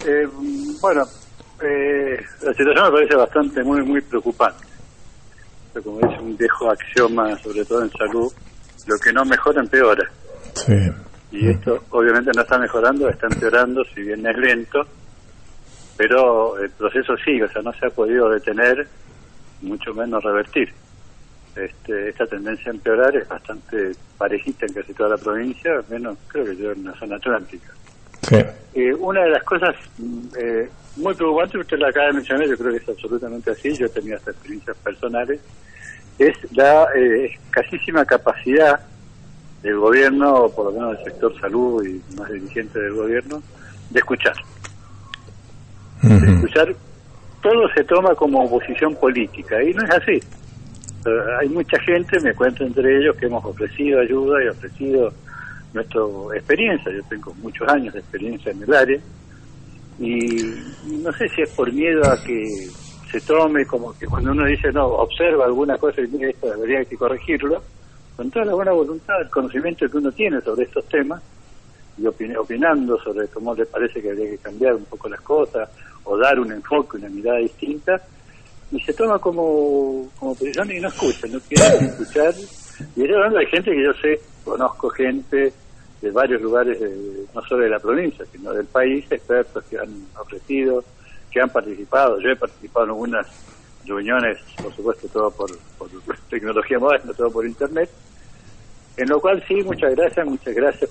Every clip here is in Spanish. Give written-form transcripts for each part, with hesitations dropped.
Bueno, la situación me parece bastante muy preocupante. Pero como dice un viejo axioma, sobre todo en salud, lo que no mejora empeora. Sí. Y esto obviamente no está mejorando, está empeorando, si bien es lento, pero el proceso sigue, o sea, no se ha podido detener, mucho menos revertir. Esta tendencia a empeorar es bastante parejita en casi toda la provincia, al menos creo que yo en la zona atlántica. Sí. Una de las cosas muy preocupantes, usted la acaba de mencionar, yo creo que es absolutamente así, yo he tenido hasta experiencias personales, es la escasísima capacidad del gobierno, o por lo menos del sector salud y más dirigentes del gobierno, de escuchar. De escuchar, todo se toma como oposición política, y no es así. Hay mucha gente, me cuento entre ellos, que hemos ofrecido ayuda y ofrecido nuestra experiencia. Yo tengo muchos años de experiencia en el área, y no sé si es por miedo a que se tome como que cuando uno dice, no, observa alguna cosa y mira, esto debería que corregirlo, con toda la buena voluntad, el conocimiento que uno tiene sobre estos temas, y opinando sobre cómo le parece que habría que cambiar un poco las cosas, o dar un enfoque, una mirada distinta, y se toma como posición y no escucha, no quiere escuchar. Y estoy hablando de gente que yo sé, conozco gente de varios lugares, no solo de la provincia, sino del país, expertos que han ofrecido, que han participado. Yo he participado en algunas reuniones, por supuesto, todo por tecnología moderna, todo por internet, en lo cual sí, muchas gracias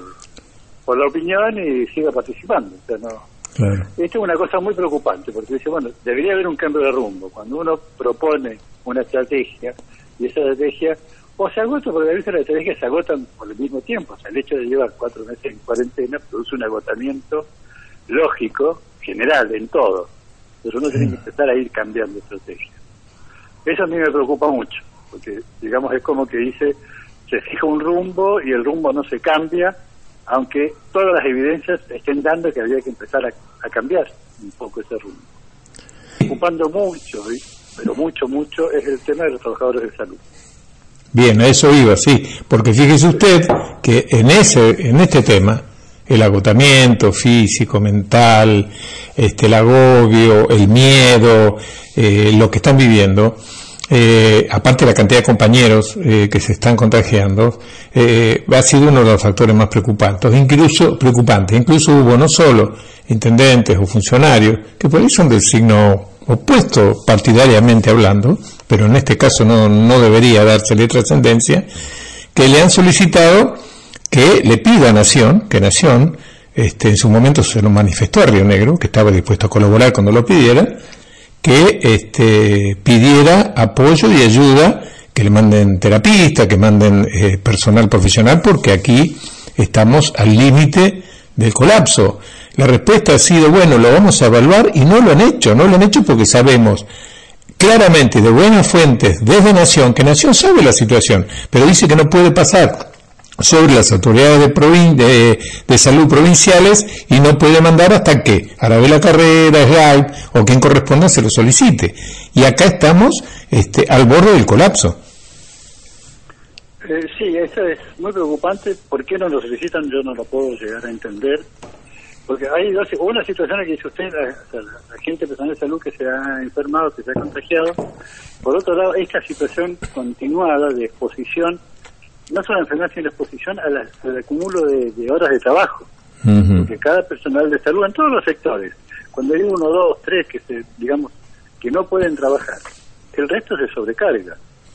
por la opinión, y siga participando. O sea, no. Claro. Esto es una cosa muy preocupante, porque dice, bueno, debería haber un cambio de rumbo. Cuando uno propone una estrategia, y esa estrategia, o se agota, porque a veces las estrategias se agotan por el mismo tiempo. O sea, el hecho de llevar 4 meses en cuarentena produce un agotamiento lógico, general, en todo. Pero uno tiene que empezar a ir cambiando estrategia. Eso a mí me preocupa mucho, porque, digamos, es como que dice, se fija un rumbo y el rumbo no se cambia, aunque todas las evidencias estén dando que habría que empezar a cambiar un poco ese rumbo. Ocupando mucho, pero mucho, es el tema de los trabajadores de salud. Bien, a eso iba, sí, porque fíjese usted que en este tema, el agotamiento físico, mental, el agobio, el miedo, lo que están viviendo, aparte de la cantidad de compañeros que se están contagiando, ha sido uno de los factores más preocupantes. Incluso hubo no solo intendentes o funcionarios, que por ahí son del signo opuesto partidariamente hablando, pero en este caso no debería dársele trascendencia, que le han solicitado que le pida a Nación, que Nación en su momento se lo manifestó a Río Negro, que estaba dispuesto a colaborar cuando lo pidiera, que pidiera apoyo y ayuda, que le manden terapistas, que manden personal profesional, porque aquí estamos al límite del colapso. La respuesta ha sido, bueno, lo vamos a evaluar, y no lo han hecho porque sabemos claramente de buenas fuentes desde Nación, que Nación sabe la situación, pero dice que no puede pasar sobre las autoridades de salud provinciales, y no puede mandar hasta que Arabella Carrera, SGAIP o quien corresponda se lo solicite. Y acá estamos al borde del colapso. Sí, eso es muy preocupante. ¿Por qué no lo solicitan? Yo no lo puedo llegar a entender. Porque hay una situación que dice usted, la gente personal de salud que se ha enfermado, que se ha contagiado. Por otro lado, esta situación continuada de exposición, no solo enfermedad, sino exposición al acumulo de horas de trabajo. Porque cada personal de salud, en todos los sectores, cuando hay 1, 2, 3 que no pueden trabajar, el resto se sobrecarga.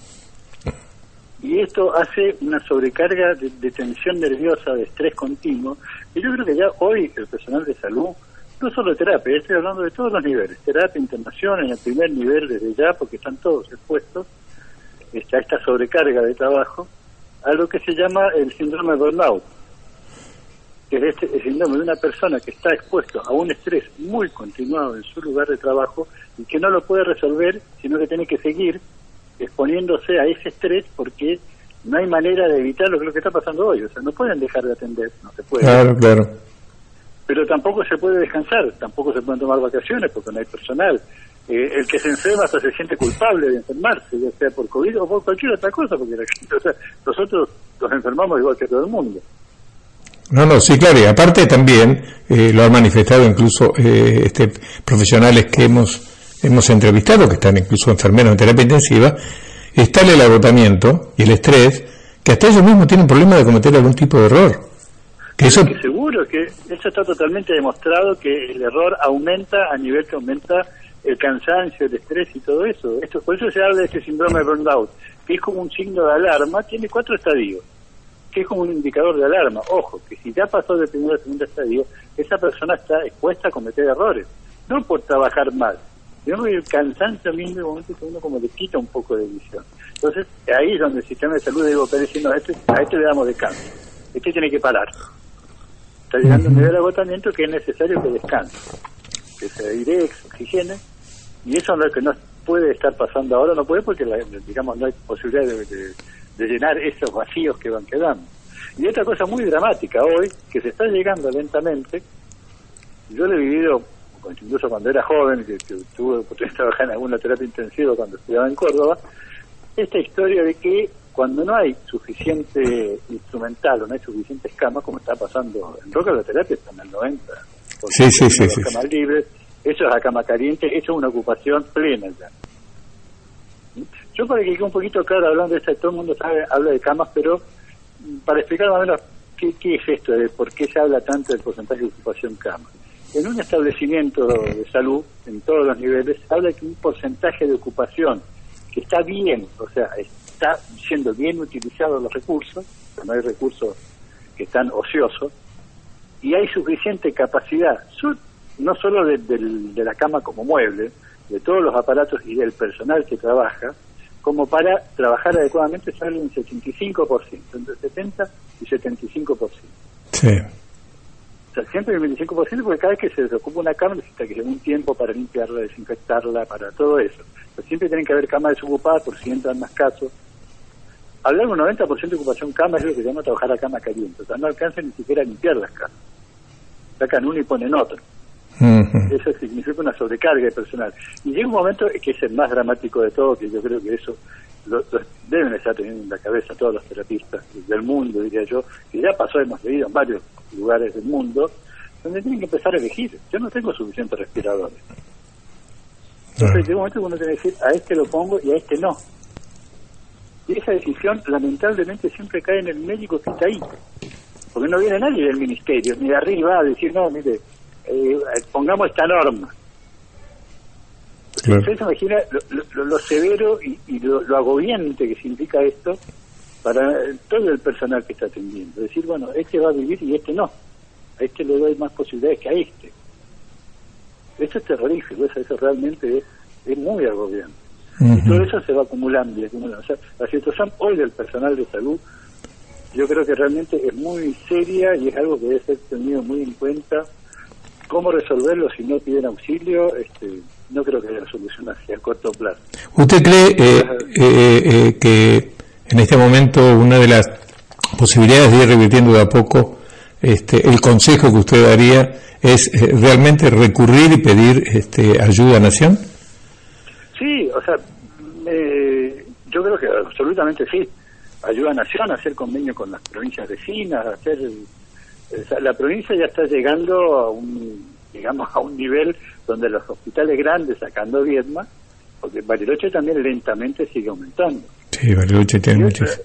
Y esto hace una sobrecarga de tensión nerviosa, de estrés continuo, y yo creo que ya hoy el personal de salud, no solo de terapia, estoy hablando de todos los niveles, terapia, internación, en el primer nivel desde ya, porque están todos expuestos a esta sobrecarga de trabajo, a lo que se llama el síndrome de burnout, que es el síndrome de una persona que está expuesto a un estrés muy continuado en su lugar de trabajo y que no lo puede resolver, sino que tiene que seguir exponiéndose a ese estrés porque no hay manera de evitar lo que está pasando hoy. O sea, no pueden dejar de atender, no se puede. Claro. Pero tampoco se puede descansar, tampoco se pueden tomar vacaciones porque no hay personal. El que se enferma hasta se siente culpable de enfermarse, ya sea por COVID o por cualquier otra cosa, porque nosotros nos enfermamos igual que todo el mundo. No, sí, claro, y aparte también lo han manifestado incluso profesionales que hemos entrevistado, que están incluso enfermeros en terapia intensiva, está el agotamiento y el estrés, que hasta ellos mismos tienen problemas de cometer algún tipo de error. Que eso... Seguro que eso está totalmente demostrado, que el error aumenta a nivel que aumenta el cansancio, el estrés y todo eso. Por eso se habla de este síndrome de burnout, que es como un signo de alarma, tiene 4 estadios, que es como un indicador de alarma. Ojo, que si ya pasó del primer al segundo estadio, esa persona está expuesta a cometer errores, no por trabajar mal, sino que el cansancio mismo en el momento que uno como le quita un poco de visión. Entonces, ahí es donde el sistema de salud debe operar diciendo, a este le damos descanso, este tiene que parar. Está llegando a un nivel de agotamiento que es necesario que descanse, que se airee, que se oxigene, y eso es lo que no puede estar pasando ahora, no puede porque digamos no hay posibilidad de llenar esos vacíos que van quedando. Y otra cosa muy dramática hoy, que se está llegando lentamente, yo lo he vivido incluso cuando era joven, que tuve oportunidad de trabajar en alguna terapia intensiva cuando estudiaba en Córdoba, esta historia de que cuando no hay suficiente instrumental o no hay suficientes camas, como está pasando en Roca, la terapia está en el 90%. Sí. Camas libres, eso es a cama caliente, eso es una ocupación plena ya. Yo, para que quede un poquito claro, hablando de esto, todo el mundo habla de camas, pero para explicar más o menos qué es esto, de por qué se habla tanto del porcentaje de ocupación cama. En un establecimiento de salud, en todos los niveles, habla que un porcentaje de ocupación que está bien, o sea, está siendo bien utilizados los recursos, no hay recursos que están ociosos, y hay suficiente capacidad, no solo de la cama como mueble, de todos los aparatos y del personal que trabaja, como para trabajar adecuadamente sale un 75%, entre 70 y 75%. Sí. O sea, siempre el 25%, porque cada vez que se desocupa una cama necesita que lleve un tiempo para limpiarla, desinfectarla, para todo eso. Pero siempre tienen que haber camas desocupadas por si entran más casos. Hablar de un 90% de ocupación cama es lo que se llama trabajar a cama caliente. O sea, no alcanza ni siquiera a limpiar las camas. Sacan uno y ponen otro. Eso significa una sobrecarga de personal. Y llega un momento que es el más dramático de todo, que yo creo que eso lo deben estar teniendo en la cabeza todos los terapistas del mundo, diría yo, que ya pasó, hemos leído en varios lugares del mundo, donde tienen que empezar a elegir. Yo no tengo suficientes respiradores. Entonces llega un momento que uno tiene que decir, a este lo pongo y a este no. Y esa decisión lamentablemente siempre cae en el médico que está ahí, porque no viene nadie del ministerio, ni de arriba a decir, no, mire, pongamos esta norma. Claro. Usted se imagina lo severo y lo agobiante que significa esto para todo el personal que está atendiendo. Decir, bueno, este va a vivir y este no. A este le doy más posibilidades que a este. Eso es terrorífico, eso realmente es muy agobiante. Y todo eso se va acumulando y acumulando. O sea, la situación hoy del personal de salud, yo creo que realmente es muy seria y es algo que debe ser tenido muy en cuenta. ¿Cómo resolverlo si no piden auxilio? No creo que haya solución hacia corto plazo. ¿Usted cree que en este momento una de las posibilidades de ir revirtiendo de a poco, el consejo que usted daría es realmente recurrir y pedir ayuda a Nación? Sí, o sea, yo creo que absolutamente sí. Ayuda a Nación, hacer convenio con las provincias vecinas, la provincia ya está llegando a un nivel donde los hospitales grandes, sacando Viedma, porque Bariloche también lentamente sigue aumentando. Sí, Bariloche tiene muchas.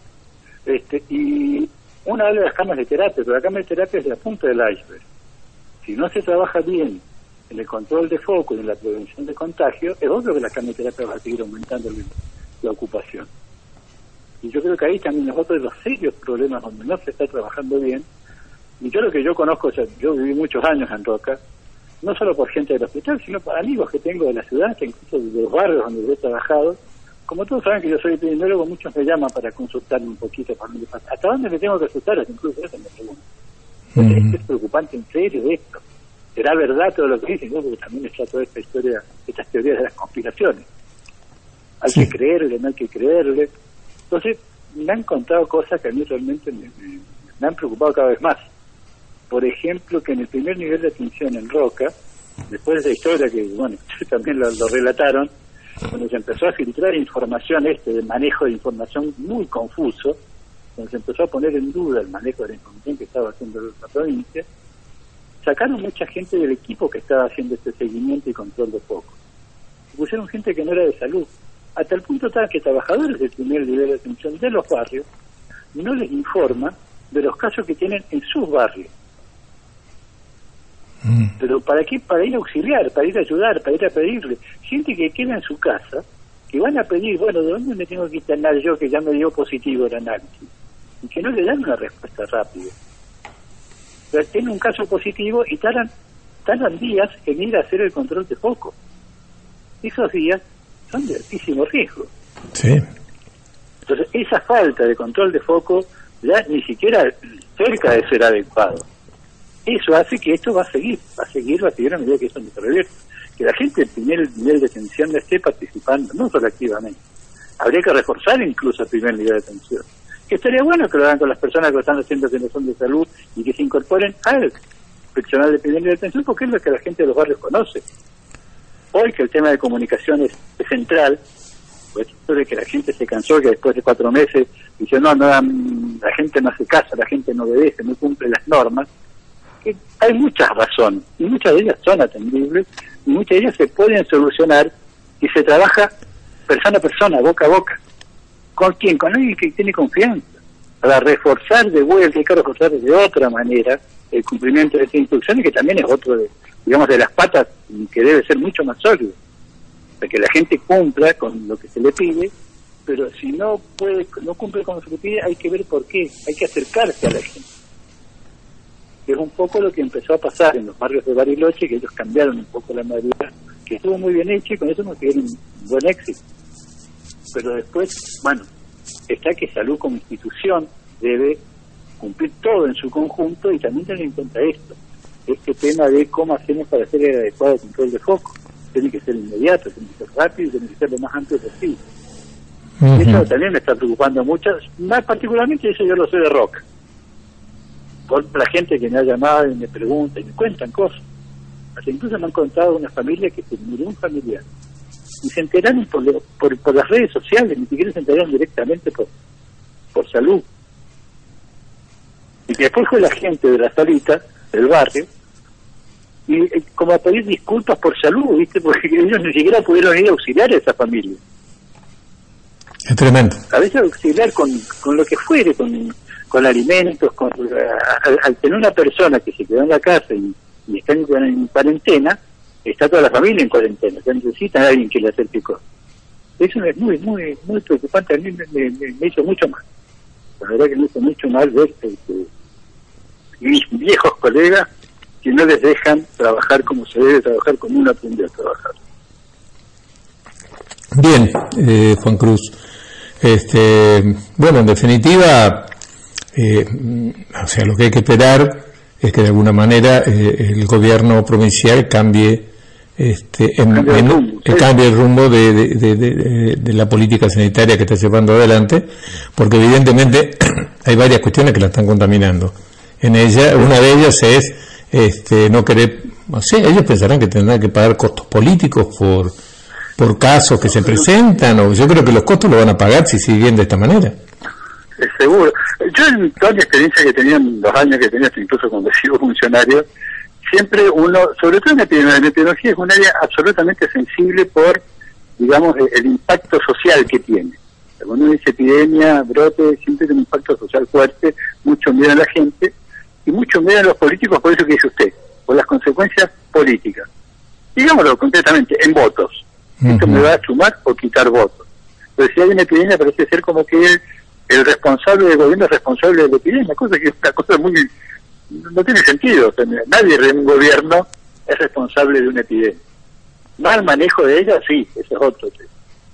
Y una de las camas de terapia, pero la cama de terapia es la punta del iceberg. Si no se trabaja bien en el control de foco y en la prevención de contagio, es obvio que la cama de terapia va a seguir aumentando la ocupación. Y yo creo que ahí también es otro de los serios problemas donde no se está trabajando bien. Y yo lo que yo conozco, o sea, yo viví muchos años en Roca, no solo por gente del hospital, sino por amigos que tengo de la ciudad, que incluso de los barrios donde he trabajado. Como todos saben que yo soy epidemiólogo, muchos me llaman para consultarme un poquito para dónde pasa. ¿Hasta dónde me tengo que consultar? Incluso eso me preguntan. Es preocupante en serio esto. ¿Será verdad todo lo que dicen? Porque también está toda esta historia, estas teorías de las conspiraciones. Hay que creerle, no hay que creerle. Entonces, me han contado cosas que a mí realmente me han preocupado cada vez más. Por ejemplo, que en el primer nivel de atención en Roca, después de esa historia que, bueno, también lo relataron, cuando se empezó a filtrar información de manejo de información muy confuso, cuando se empezó a poner en duda el manejo de la información que estaba haciendo la provincia, sacaron mucha gente del equipo que estaba haciendo este seguimiento y control de focos. Pusieron gente que no era de salud, hasta el punto tal que trabajadores del primer nivel de atención de los barrios no les informan de los casos que tienen en sus barrios. Pero ¿para qué? Para ir a auxiliar, para ir a ayudar, para ir a pedirle. Gente que queda en su casa, que van a pedir, bueno, ¿de dónde me tengo que internar yo que ya me dio positivo el análisis? Y que no le dan una respuesta rápida. Pero tienen un caso positivo y tardan días en ir a hacer el control de foco. Esos días son de altísimo riesgo. Sí. Entonces, esa falta de control de foco ya ni siquiera cerca de ser adecuado. Eso hace que esto va a seguir a medida que esto no se revierta. Que la gente del primer nivel de atención esté participando, no solo activamente. Habría que reforzar incluso el primer nivel de atención. Que estaría bueno que lo hagan con las personas que lo están haciendo que no son de salud y que se incorporen al personal de primer nivel de atención, porque es lo que la gente de los barrios conoce. Hoy que el tema de comunicación es central, pues esto de que la gente se cansó, que después de 4 meses dice no, la gente no hace caso, la gente no obedece, no cumple las normas, que hay muchas razones, y muchas de ellas son atendibles, y muchas de ellas se pueden solucionar, y se trabaja persona a persona, boca a boca. ¿Con quién? Con alguien que tiene confianza. Para reforzar de vuelta, hay que reforzar de otra manera el cumplimiento de estas instrucciones, que también es otro de las patas que debe ser mucho más sólido. Para que la gente cumpla con lo que se le pide, pero si no cumple con lo que se le pide, hay que ver por qué, hay que acercarse a la gente. Es un poco lo que empezó a pasar en los barrios de Bariloche, que ellos cambiaron un poco la modalidad, que estuvo muy bien hecho y con eso nos dieron un buen éxito. Pero después, bueno, está que salud como institución debe cumplir todo en su conjunto y también tener en cuenta este tema de cómo hacemos para hacer el adecuado control de foco. Tiene que ser inmediato, tiene que ser rápido y tiene que ser lo más amplio posible. Eso también me está preocupando mucho, más particularmente eso yo lo sé de Roca. Por la gente que me ha llamado y me pregunta y me cuentan cosas. Hasta incluso me han contado una familia que se murió un familiar y se enteraron por las redes sociales, ni siquiera se enteraron directamente por salud. Y que después fue la gente de la salita del barrio y como a pedir disculpas por salud, ¿viste? Porque ellos ni siquiera pudieron ir a auxiliar a esa familia. Es tremendo. A veces auxiliar con lo que fuere, con alimentos, al tener una persona que se quedó en la casa y está en cuarentena, está toda la familia en cuarentena, ya necesitan a alguien que le acerque cosas. Eso es muy, muy, muy preocupante, a mí me hizo mucho mal. La verdad que me hizo mucho mal ver mis viejos colegas que no les dejan trabajar como se debe trabajar, como uno aprendió a trabajar. Bien, Juan Cruz. Bueno, en definitiva, o sea, lo que hay que esperar es que de alguna manera el gobierno provincial cambie cambie el rumbo de la política sanitaria que está llevando adelante, porque evidentemente hay varias cuestiones que la están contaminando. En ella, una de ellas es no querer, no sé, ellos pensarán que tendrán que pagar costos políticos por casos que se presentan, o yo creo que los costos los van a pagar si siguen de esta manera. Seguro. Yo en toda mi experiencia que tenía, en los años que tenía, incluso cuando he sido funcionario, siempre uno, sobre todo en la epidemiología, es un área absolutamente sensible por, digamos, el impacto social que tiene. Cuando uno dice epidemia, brote, siempre tiene un impacto social fuerte, mucho miedo a la gente, y mucho miedo a los políticos, por eso que dice usted, por las consecuencias políticas. Digámoslo concretamente, en votos. Esto me va a sumar o quitar votos. Pero si hay una epidemia parece ser como que el responsable del gobierno es responsable de la epidemia, cosa que es una cosa muy... no tiene sentido. O sea, nadie de un gobierno es responsable de una epidemia. Mal manejo de ella, sí, ese es otro tema.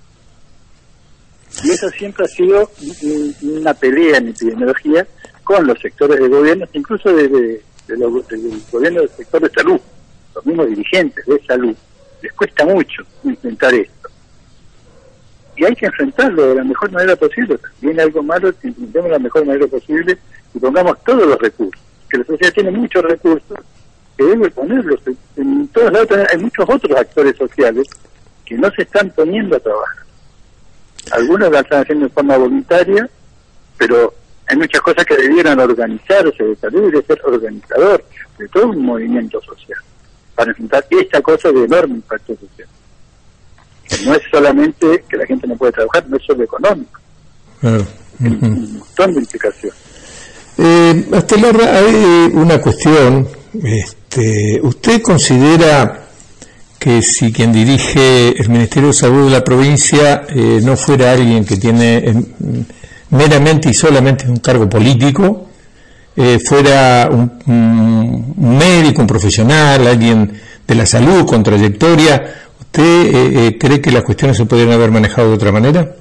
Y eso siempre ha sido una pelea en epidemiología con los sectores de gobierno, incluso del gobierno del sector de salud, los mismos dirigentes de salud. Les cuesta mucho enfrentar esto. Y hay que enfrentarlo de la mejor manera posible. Viene algo malo, que enfrentemos de la mejor manera posible y pongamos todos los recursos. Que la sociedad tiene muchos recursos, que debe ponerlos. En todos lados hay muchos otros actores sociales que no se están poniendo a trabajar. Algunos la están haciendo de forma voluntaria, pero hay muchas cosas que debieran organizarse de salud y de ser organizador de todo un movimiento social para enfrentar esta cosa de enorme impacto social. No es solamente que la gente no puede trabajar, no es solo económico. Claro. Un montón de implicaciones. Astelarra, hay una cuestión. ¿Usted considera que si quien dirige el Ministerio de Salud de la provincia no fuera alguien que tiene meramente y solamente un cargo político, fuera un médico, un profesional, alguien de la salud con trayectoria, ¿usted cree que las cuestiones se podrían haber manejado de otra manera?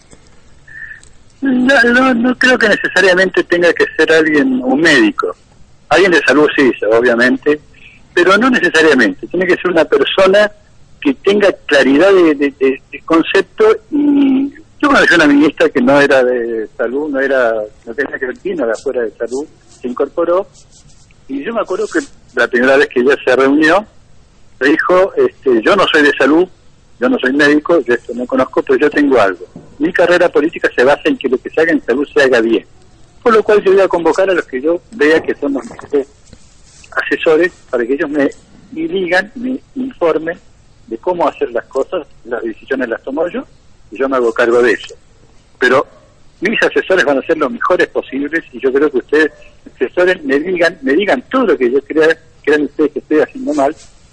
No creo que necesariamente tenga que ser alguien, un médico. Alguien de salud sí, obviamente, pero no necesariamente. Tiene que ser una persona que tenga claridad de concepto. Y yo conocí a una ministra que no era de salud, no tenía que ver, vino de afuera de salud, se incorporó, y yo me acuerdo que la primera vez que ella se reunió, le dijo, yo no soy de salud, yo no soy médico, yo esto no conozco, pero yo tengo algo. Mi carrera política se basa en que lo que se haga en salud se haga bien. Por lo cual yo voy a convocar a los que yo vea que son los mejores asesores para que ellos me digan, me informen de cómo hacer las cosas, las decisiones las tomo yo y yo me hago cargo de eso. Pero mis asesores van a ser los mejores posibles y yo creo que ustedes, asesores, me digan todo lo que yo crean ustedes que estoy haciendo mal,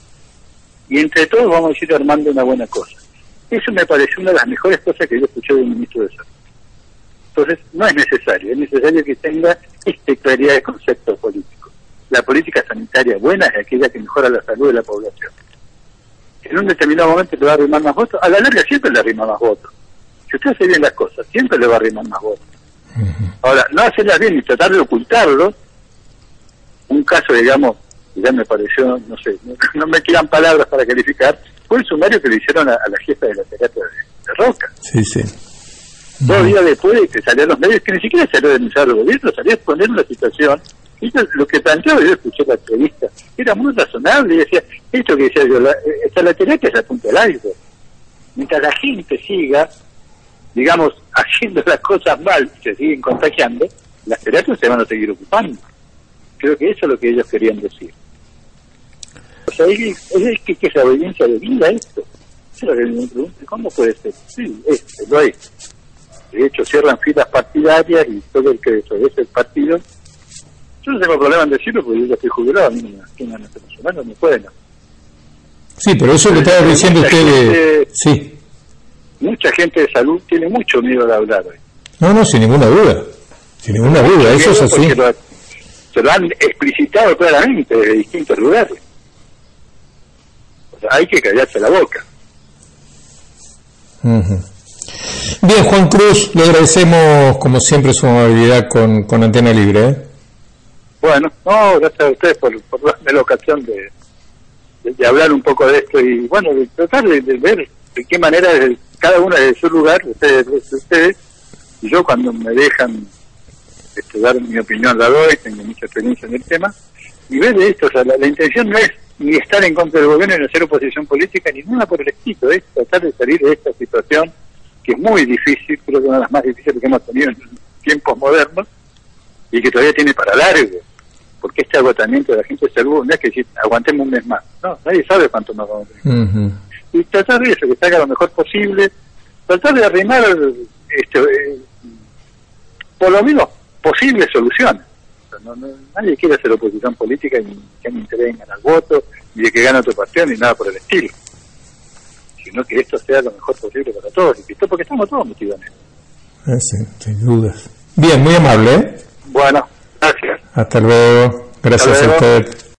y entre todos vamos a ir armando una buena cosa. Eso me pareció una de las mejores cosas que yo escuché del ministro de Salud. Entonces, no es necesario que tenga claridad de concepto político. La política sanitaria buena es aquella que mejora la salud de la población. En un determinado momento le va a arrimar más votos, a la larga siempre le arrima más votos. Si usted hace bien las cosas, siempre le va a arrimar más votos. Ahora, no hacerlas bien y tratar de ocultarlo, un caso, digamos, ya me pareció, no sé, no me quedan palabras para calificar, fue el sumario que le hicieron a la jefa de la terapia de Roca. Sí, sí. 2 días después de que salieron los medios, que ni siquiera salió a denunciar al gobierno, salió a exponer una situación. Y lo que planteaba, yo escuché la entrevista, era muy razonable, y decía, esto que decía yo, la terapia es la punta del iceberg. Mientras la gente siga, digamos, haciendo las cosas mal y se siguen contagiando, las terapias se van a seguir ocupando. Creo que eso es lo que ellos querían decir. O sea, es que es la obediencia de vida esto. Eso es lo que me pregunto, ¿cómo puede ser? Sí, lo es. De hecho, cierran filas partidarias y todo el que desobedece el partido. Yo no tengo problema en decirlo porque yo ya estoy jubilado, a mí no me pueden. Sí, pero eso que estaba diciendo usted sí. Mucha gente de salud tiene mucho miedo de hablar hoy. No, sin ninguna duda. Sin ninguna duda, eso es así. Se lo han explicitado claramente desde distintos lugares. O sea, hay que callarse la boca. Bien, Juan Cruz, le agradecemos como siempre su amabilidad con Antena Libre. Bueno, gracias a ustedes por darme la ocasión de hablar un poco de esto y bueno, de tratar de ver de qué manera desde cada uno desde su lugar, ustedes, y yo cuando me dejan dar mi opinión la doy, tengo mucha experiencia en el tema, y ver de esto, o sea, la intención no es ni estar en contra del gobierno ni hacer oposición política, ni nada por el estilo, es tratar de salir de esta situación que es muy difícil, creo que una de las más difíciles que hemos tenido en tiempos modernos, y que todavía tiene para largo, porque este agotamiento de la gente de salud no es que decir, aguantemos un mes más, no, nadie sabe cuánto más vamos a tener. Y tratar de eso, que se haga lo mejor posible, tratar de arrimar por lo menos posibles soluciones. O sea, nadie quiere hacer oposición política ni que me intervengan al voto, ni de que gane otro partido, ni nada por el estilo, sino que esto sea lo mejor posible para todos, y porque estamos todos metidos en eso. Sí, sin dudas. Bien, muy amable. Bueno, gracias. Hasta luego. Gracias a usted.